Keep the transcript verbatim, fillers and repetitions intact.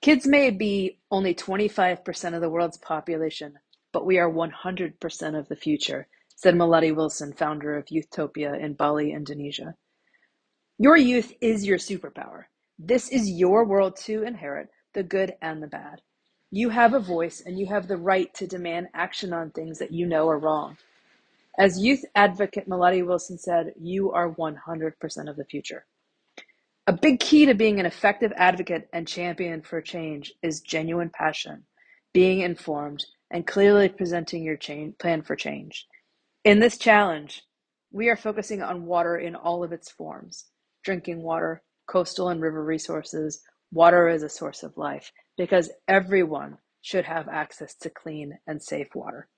Kids may be only twenty-five percent of the world's population, but we are one hundred percent of the future, said Melody Wilson, founder of Youthtopia in Bali, Indonesia. Your youth is your superpower. This is your world to inherit, the good and the bad. You have a voice and you have the right to demand action on things that you know are wrong. As youth advocate Melody Wilson said, you are one hundred percent of the future. A big key to being an effective advocate and champion for change is genuine passion, being informed, and clearly presenting your change, plan for change. In this challenge, we are focusing on water in all of its forms: drinking water, coastal and river resources. Water is a source of life because everyone should have access to clean and safe water.